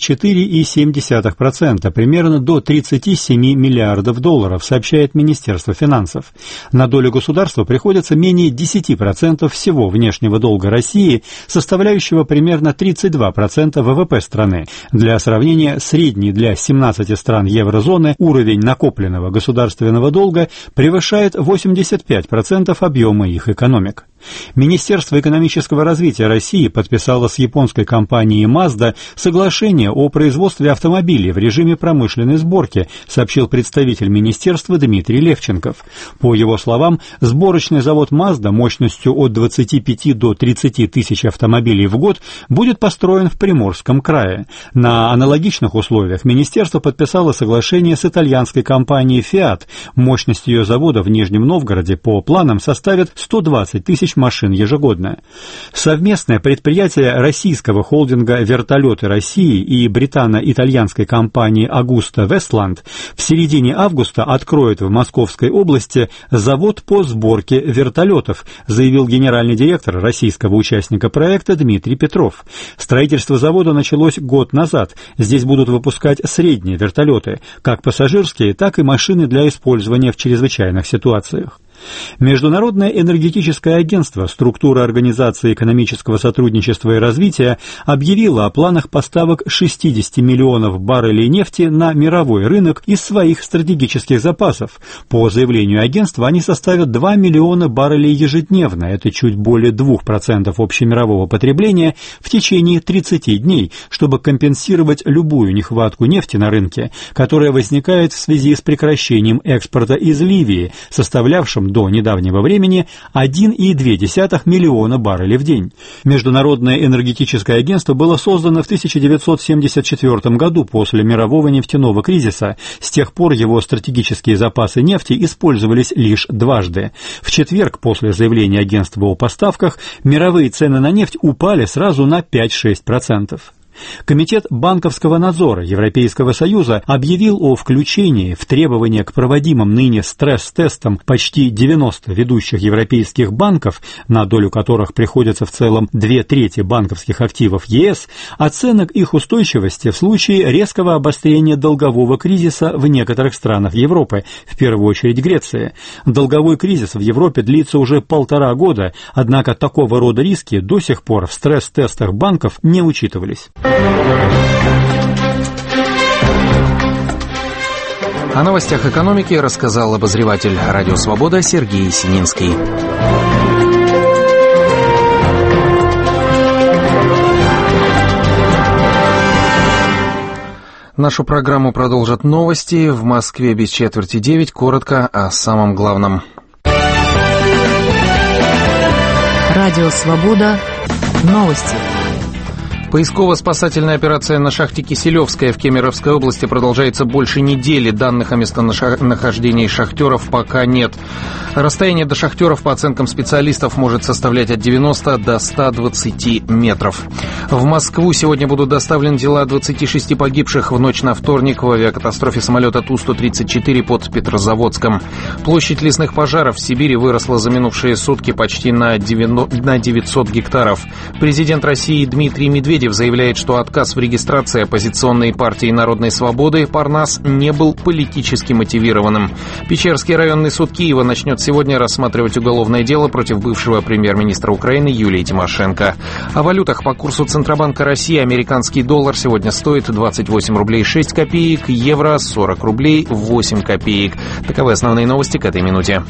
4,7%, примерно до 37 миллиардов долларов, сообщает Министерство финансов. На долю государства приходится менее 10% всего внешнего долга России, составляющего примерно 32% ВВП страны. Для сравнения, средний для 17 стран еврозоны уровень накопленного государственного долга превышает 85% объема их экономик. Министерство экономического развития России подписало с японской компанией Mazda соглашение о производстве автомобилей в режиме промышленной сборки, сообщил представитель министерства Дмитрий Левченков. По его словам, сборочный завод Mazda мощностью от 25 до 30 тысяч автомобилей в год будет построен в Приморском крае. На аналогичных условиях министерство подписало соглашение с итальянской компанией Fiat. Мощность ее завода в Нижнем Новгороде по планам составит 120 тысяч машин ежегодно. Совместное предприятие российского холдинга «Вертолеты России» и британо-итальянской компании «Агуста Вестланд» в середине августа откроет в Московской области завод по сборке вертолетов, заявил генеральный директор российского участника проекта Дмитрий Петров. Строительство завода началось год назад. Здесь будут выпускать средние вертолеты, как пассажирские, так и машины для использования в чрезвычайных ситуациях. Международное энергетическое агентство, структура Организации экономического сотрудничества и развития, объявило о планах поставок 60 миллионов баррелей нефти на мировой рынок из своих стратегических запасов. По заявлению агентства, они составят 2 миллиона баррелей ежедневно, это чуть более 2% общемирового потребления в течение 30 дней, чтобы компенсировать любую нехватку нефти на рынке, которая возникает в связи с прекращением экспорта из Ливии, составлявшим до недавнего времени 1,2 миллиона баррелей в день. Международное энергетическое агентство было создано в 1974 году после мирового нефтяного кризиса. С тех пор его стратегические запасы нефти использовались лишь дважды. В четверг, после заявления агентства о поставках, мировые цены на нефть упали сразу на 5-6%. Комитет банковского надзора Европейского Союза объявил о включении в требования к проводимым ныне стресс-тестам почти 90 ведущих европейских банков, на долю которых приходится в целом 2/3 банковских активов ЕС, оценок их устойчивости в случае резкого обострения долгового кризиса в некоторых странах Европы, в первую очередь Греции. Долговой кризис в Европе длится уже 1,5 года, однако такого рода риски до сих пор в стресс-тестах банков не учитывались. О новостях экономики рассказал обозреватель Радио Свобода Сергей Сининский. Нашу программу продолжат новости. В Москве без 8:45. Коротко о самом главном. Радио Свобода. Новости. Поисково-спасательная операция на шахте Киселевская в Кемеровской области продолжается больше недели. Данных о местонахождении шахтеров пока нет. Расстояние до шахтеров, по оценкам специалистов, может составлять от 90 до 120 метров. В Москву сегодня будут доставлены тела 26 погибших в ночь на вторник в авиакатастрофе самолета Ту-134 под Петрозаводском. Площадь лесных пожаров в Сибири выросла за минувшие сутки почти на 900 гектаров. Президент России Дмитрий Медведев заявляет, что отказ в регистрации оппозиционной партии Народной свободы «Парнас» не был политически мотивированным. Печерский районный суд Киева начнет сегодня рассматривать уголовное дело против бывшего премьер-министра Украины Юлии Тимошенко. О валютах по курсу Центробанка России американский доллар сегодня стоит 28 рублей 6 копеек, евро 40 рублей 8 копеек. Таковы основные новости к этой минуте.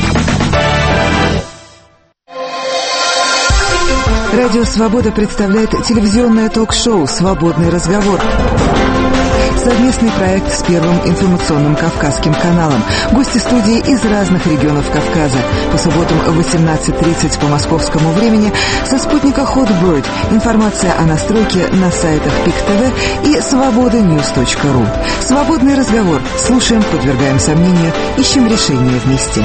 Радио «Свобода» представляет телевизионное ток-шоу «Свободный разговор». Совместный проект с Первым информационным Кавказским каналом. Гости студии из разных регионов Кавказа. По субботам в 18:30 по московскому времени со спутника Hotbird. Информация о настройке на сайтах ПИК ТВ и свободаnews.ру. Свободный разговор. Слушаем, подвергаем сомнению, ищем решение вместе.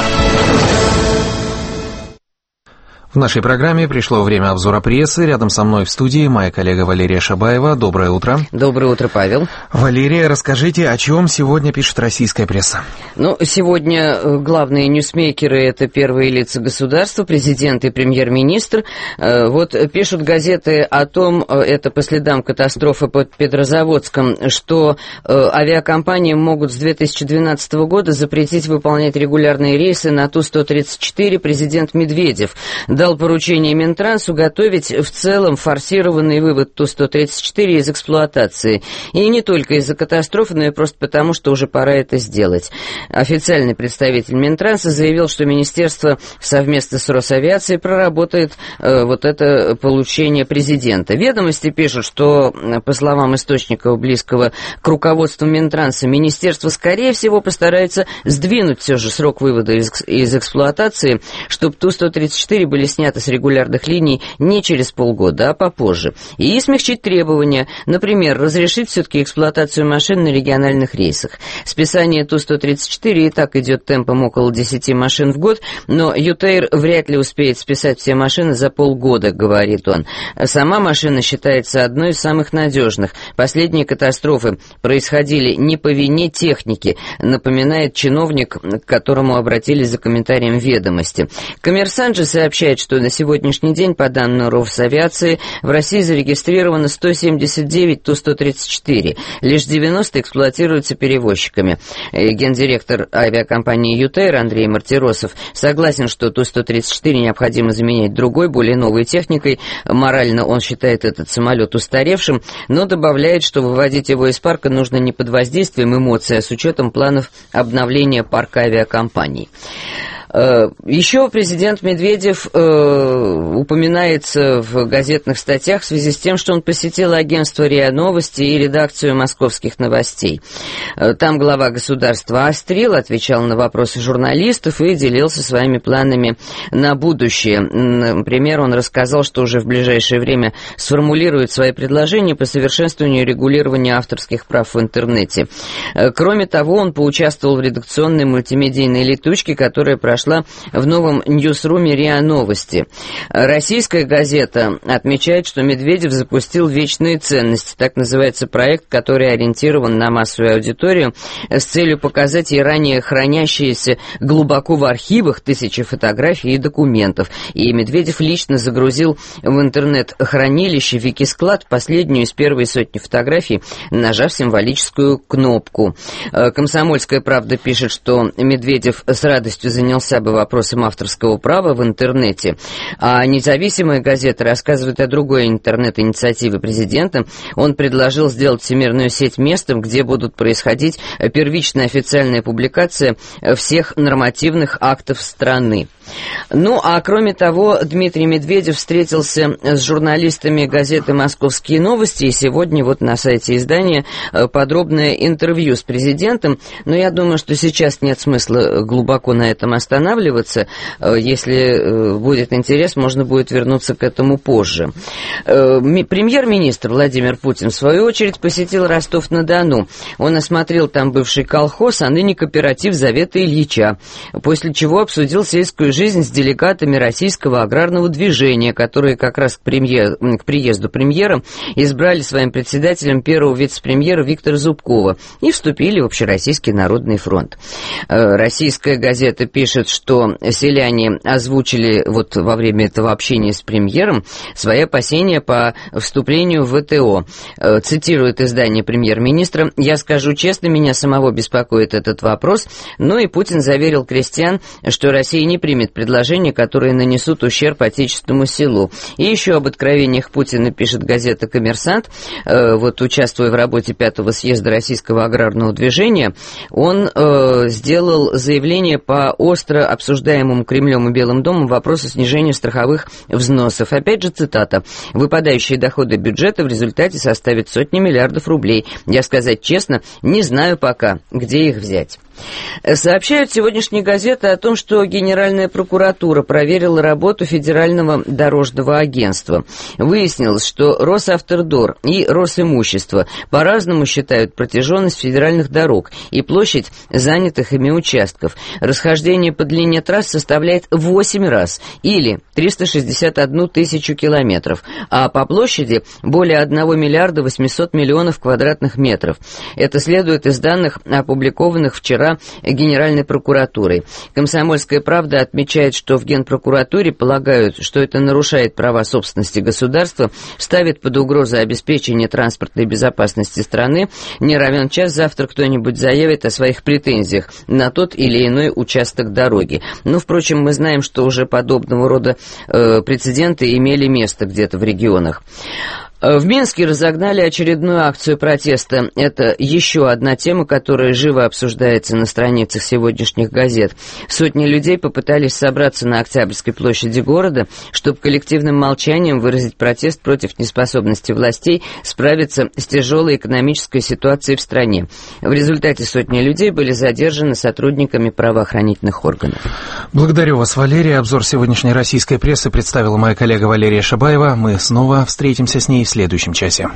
В нашей программе пришло время обзора прессы. Рядом со мной в студии моя коллега Валерия Шабаева. Доброе утро. Доброе утро, Павел. Валерия, расскажите, о чем сегодня пишет российская пресса? Сегодня главные ньюсмейкеры — это первые лица государства, президент и премьер-министр. Пишут газеты о том, это по следам катастрофы под Петрозаводском, что авиакомпаниям могут с 2012 года запретить выполнять регулярные рейсы на Ту-134. Президент Медведев дал поручение Минтрансу готовить в целом форсированный вывод Ту-134 из эксплуатации. И не только из-за катастрофы, но и просто потому, что уже пора это сделать. Официальный представитель Минтранса заявил, что министерство совместно с Росавиацией проработает это получение президента. Ведомости пишут, что, по словам источников, близкого к руководству Минтранса, министерство, скорее всего, постарается сдвинуть все же срок вывода из эксплуатации, чтобы Ту-134 были сняты с регулярных линий не через полгода, а попозже. И смягчить требования. Например, разрешить все-таки эксплуатацию машин на региональных рейсах. Списание Ту-134 и так идет темпом около 10 машин в год, но ЮТЭЙР вряд ли успеет списать все машины за полгода, говорит он. Сама машина считается одной из самых надежных. Последние катастрофы происходили не по вине техники, напоминает чиновник, к которому обратились за комментарием «Ведомости». «Коммерсант» же сообщает, что на сегодняшний день, по данным Росавиации, в России зарегистрировано 179 Ту-134. Лишь 90 эксплуатируются перевозчиками. Гендиректор авиакомпании ЮТЭЙР Андрей Мартиросов согласен, что Ту-134 необходимо заменять другой, более новой техникой. Морально он считает этот самолет устаревшим, но добавляет, что выводить его из парка нужно не под воздействием эмоций, а с учетом планов обновления парка авиакомпаний. Еще президент Медведев упоминается в газетных статьях в связи с тем, что он посетил агентство РИА Новости и редакцию московских новостей. Там глава государства острил, отвечал на вопросы журналистов и делился своими планами на будущее. Например, он рассказал, что уже в ближайшее время сформулирует свои предложения по совершенствованию регулирования авторских прав в интернете. Кроме того, он поучаствовал в редакционной мультимедийной летучке, которая прошла в новом ньюсруме РИА Новости. Российская газета отмечает, что Медведев запустил «Вечные ценности». Так называется проект, который ориентирован на массовую аудиторию с целью показать ей ранее хранящиеся глубоко в архивах тысячи фотографий и документов. И Медведев лично загрузил в интернет-хранилище Викисклад последнюю из первой сотни фотографий, нажав символическую кнопку. «Комсомольская правда» пишет, что Медведев с радостью занялся бы вопросом авторского права в интернете. А независимая газета рассказывает о другой интернет-инициативе президента. Он предложил сделать всемирную сеть местом, где будут происходить первичная официальная публикация всех нормативных актов страны. А кроме того, Дмитрий Медведев встретился с журналистами газеты «Московские новости», и сегодня на сайте издания подробное интервью с президентом, но я думаю, что сейчас нет смысла глубоко на этом останавливаться. останавливаться. Если будет интерес, можно будет вернуться к этому позже. Премьер-министр Владимир Путин, в свою очередь, посетил Ростов-на-Дону. Он осмотрел там бывший колхоз, а ныне кооператив Завета Ильича, после чего обсудил сельскую жизнь с делегатами Российского аграрного движения, которые как раз к приезду премьера избрали своим председателем первого вице-премьера Виктора Зубкова и вступили в Общероссийский народный фронт. Российская газета пишет, что селяне озвучили вот во время этого общения с премьером свои опасения по вступлению в ВТО. Цитирует издание премьер-министра: «Я скажу честно, меня самого беспокоит этот вопрос, но и Путин заверил крестьян, что Россия не примет предложения, которые нанесут ущерб отечественному селу». И еще об откровениях Путина пишет газета «Коммерсант». Вот, участвуя в работе 5-го съезда Российского аграрного движения, он сделал заявление по остро обсуждаемому Кремлем и Белым домом вопросу снижения страховых взносов. Опять же цитата: «Выпадающие доходы бюджета в результате составят сотни миллиардов рублей. Я, сказать честно, не знаю пока, где их взять». Сообщают сегодняшние газеты о том, что Генеральная прокуратура проверила работу Федерального дорожного агентства. Выяснилось, что Росавтодор и Росимущество по-разному считают протяженность федеральных дорог и площадь занятых ими участков. Расхождение по длине трасс составляет 8 раз, или 361 тысячу километров, а по площади более 1 миллиарда 800 миллионов квадратных метров. Это следует из данных, опубликованных вчера Генеральной прокуратурой. «Комсомольская правда» отмечает, что в Генпрокуратуре полагают, что это нарушает права собственности государства, ставит под угрозу обеспечение транспортной безопасности страны. Не равен час, завтра кто-нибудь заявит о своих претензиях на тот или иной участок дороги. Но, впрочем, мы знаем, что уже подобного рода прецеденты имели место где-то в регионах. В Минске разогнали очередную акцию протеста. Это еще одна тема, которая живо обсуждается на страницах сегодняшних газет. Сотни людей попытались собраться на Октябрьской площади города, чтобы коллективным молчанием выразить протест против неспособности властей справиться с тяжелой экономической ситуацией в стране. В результате сотни людей были задержаны сотрудниками правоохранительных органов. Благодарю вас, Валерия. Обзор сегодняшней российской прессы представила моя коллега Валерия Шабаева. Мы снова встретимся с ней в следующем часе.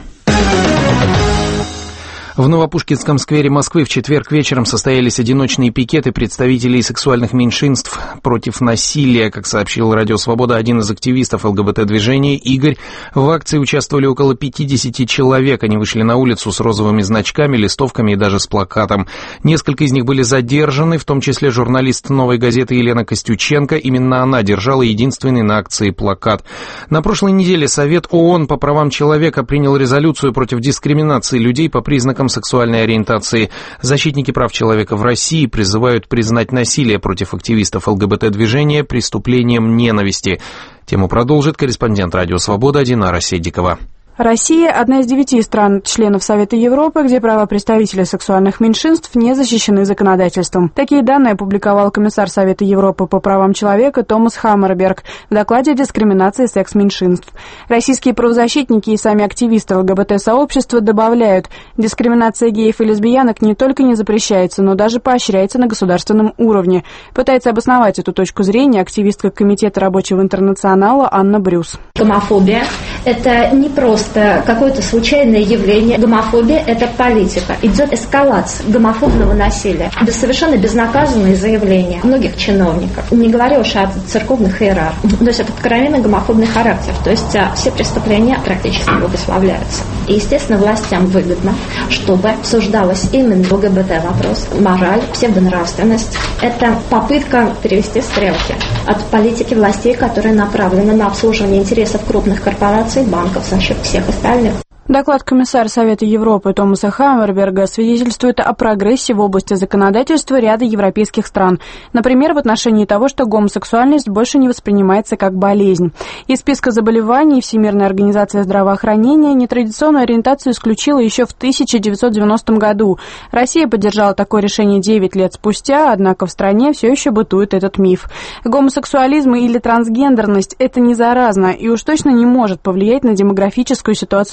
В Новопушкинском сквере Москвы в четверг вечером состоялись одиночные пикеты представителей сексуальных меньшинств против насилия. Как сообщил Радио Свобода, один из активистов ЛГБТ-движения, Игорь, в акции участвовали около 50 человек. Они вышли на улицу с розовыми значками, листовками и даже с плакатом. Несколько из них были задержаны, в том числе журналист «Новой газеты» Елена Костюченко. Именно она держала единственный на акции плакат. На прошлой неделе Совет ООН по правам человека принял резолюцию против дискриминации людей по признакам сексуальной ориентации. Защитники прав человека в России призывают признать насилие против активистов ЛГБТ-движения преступлением ненависти. Тему продолжит корреспондент Радио Свобода Динара Седикова. Россия – одна из 9 стран-членов Совета Европы, где права представителей сексуальных меньшинств не защищены законодательством. Такие данные опубликовал комиссар Совета Европы по правам человека Томас Хаммерберг в докладе о дискриминации секс-меньшинств. Российские правозащитники и сами активисты ЛГБТ-сообщества добавляют, дискриминация геев и лесбиянок не только не запрещается, но даже поощряется на государственном уровне. Пытается обосновать эту точку зрения активистка Комитета рабочего интернационала Анна Брюс. Гомофобия – это не просто какое-то случайное явление. Гомофобия – это политика. Идет эскалация гомофобного насилия. Это совершенно безнаказанные заявления многих чиновников. Не говоря уж о церковных иерархах. То есть это откровенно гомофобный характер. То есть все преступления практически благословляются. И, естественно, властям выгодно, чтобы обсуждалось именно ЛГБТ-вопрос, мораль, псевдонравственность. Это попытка перевести стрелки от политики властей, которые направлены на обслуживание интересов крупных корпораций, банков за счет всех остальных. Доклад комиссара Совета Европы Томаса Хаммерберга свидетельствует о прогрессе в области законодательства ряда европейских стран. Например, в отношении того, что гомосексуальность больше не воспринимается как болезнь. Из списка заболеваний Всемирная организация здравоохранения нетрадиционную ориентацию исключила еще в 1990 году. Россия поддержала такое решение 9 лет спустя, однако в стране все еще бытует этот миф. Гомосексуализм или трансгендерность – это не заразно и уж точно не может повлиять на демографическую ситуацию в стране.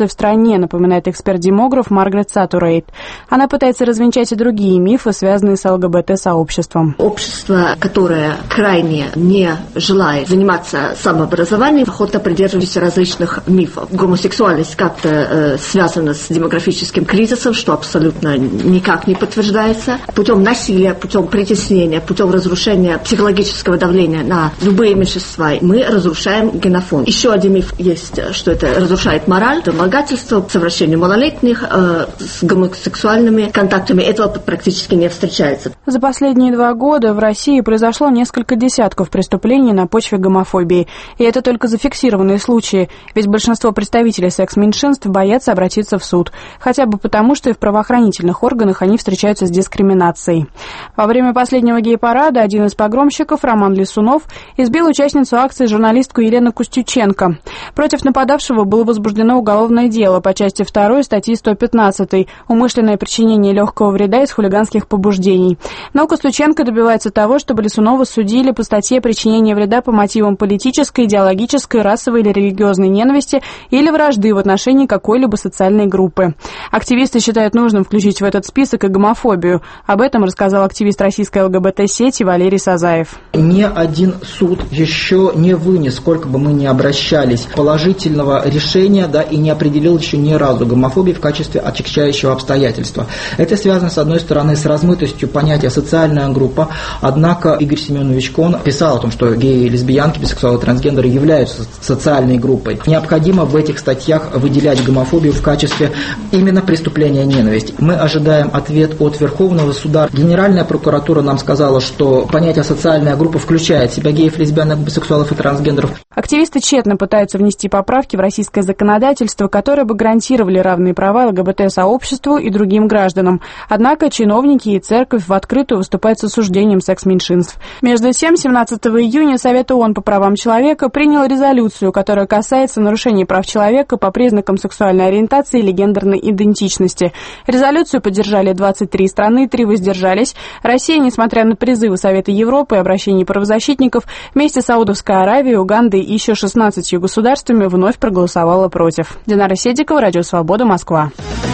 не напоминает эксперт-демограф Маргарет Сатурейт. Она пытается развенчать и другие мифы, связанные с ЛГБТ-сообществом. Общество, которое крайне не желает заниматься самообразованием, охотно придерживается различных мифов. Гомосексуальность как-то связана с демографическим кризисом, что абсолютно никак не подтверждается. Путем насилия, путем притеснения, путем разрушения психологического давления на любые меньшинства мы разрушаем генофонд. Еще один миф есть, что это разрушает мораль, домогательство, совращение малолетних с гомосексуальными контактами. Этого практически не встречается. За последние 2 года в России произошло несколько десятков преступлений на почве гомофобии. И это только зафиксированные случаи, ведь большинство представителей секс-меньшинств боятся обратиться в суд. Хотя бы потому, что и в правоохранительных органах они встречаются с дискриминацией. Во время последнего гей-парада один из погромщиков, Роман Лисунов, избил участницу акции журналистку Елену Костюченко. Против нападавшего было возбуждено уголовное дело по части 2 статьи 115 «Умышленное причинение легкого вреда из хулиганских побуждений». Но Костюченко добивается того, чтобы Лисунова судили по статье «Причинение вреда по мотивам политической, идеологической, расовой или религиозной ненависти или вражды в отношении какой-либо социальной группы». Активисты считают нужным включить в этот список и гомофобию. Об этом рассказал активист российской ЛГБТ-сети Валерий Сазаев. Ни один суд еще не вынес, сколько бы мы ни обращались, положительного решения, и не определил еще ни разу гомофобию в качестве отягчающего обстоятельства. Это связано, с одной стороны, с размытостью понятия «социальная группа», однако Игорь Семенович Кон писал о том, что геи, лесбиянки, бисексуалы, трансгендеры являются социальной группой. Необходимо в этих статьях выделять гомофобию в качестве именно преступления ненависти. Мы ожидаем ответ от Верховного суда. Генеральная прокуратура нам сказала, что понятие «социальная группа» включает в себя геев, лесбиянок, бисексуалов и трансгендеров. Активисты тщетно пытаются внести поправки в российское законодательство, которые бы гарантировали равные права ЛГБТ-сообществу и другим гражданам. Однако чиновники и церковь в открытую выступают с осуждением секс-меньшинств. Между тем, 17 июня Совет ООН по правам человека принял резолюцию, которая касается нарушений прав человека по признакам сексуальной ориентации или гендерной идентичности. Резолюцию поддержали 23 страны, 3 воздержались. Россия, несмотря на призывы Совета Европы и обращения правозащитников, вместе с Саудовской Аравией, Угандой и еще 16 государствами вновь проголосовала против. Динара Седикова, Радио Свобода, Москва.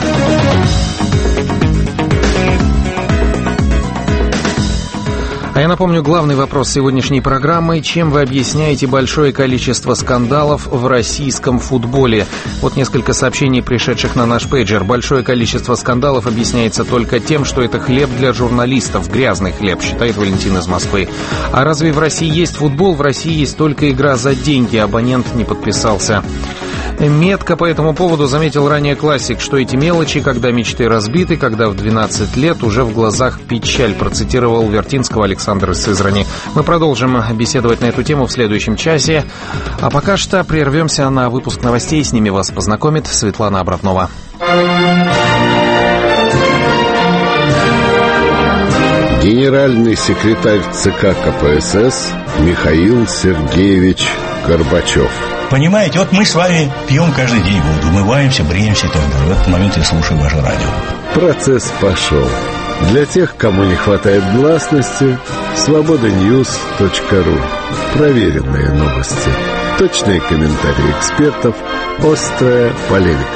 А я напомню, главный вопрос сегодняшней программы: чем вы объясняете большое количество скандалов в российском футболе? Вот несколько сообщений, пришедших на наш пейджер. Большое количество скандалов объясняется только тем, что это хлеб для журналистов, грязный хлеб, считает Валентин из Москвы. А разве в России есть футбол? В России есть только игра за деньги, абонент не подписался. Метко по этому поводу заметил ранее классик, что эти мелочи, когда мечты разбиты, когда в 12 лет уже в глазах печаль, процитировал Вертинского Александр из Сызрани. Мы продолжим беседовать на эту тему в следующем часе. А пока что прервемся на выпуск новостей. С ними вас познакомит Светлана Абравнова. Генеральный секретарь ЦК КПСС Михаил Сергеевич Горбачев. Понимаете, вот мы с вами пьем каждый день воду, умываемся, бреемся и так далее. В этот момент я слушаю ваше радио. Процесс пошел. Для тех, кому не хватает гласности, свободаnews.ру. Проверенные новости, точные комментарии экспертов, острая полемика.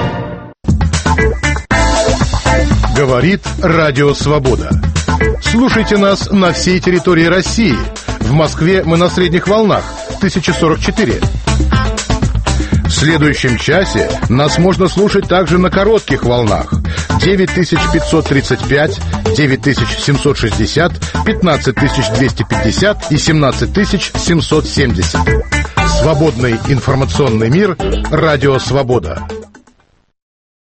Говорит Радио Свобода. Слушайте нас на всей территории России. В Москве мы на средних волнах 1044. В следующем часе нас можно слушать также на коротких волнах 9535, 9760, 15250 и 17770. Свободный информационный мир. Радио Свобода.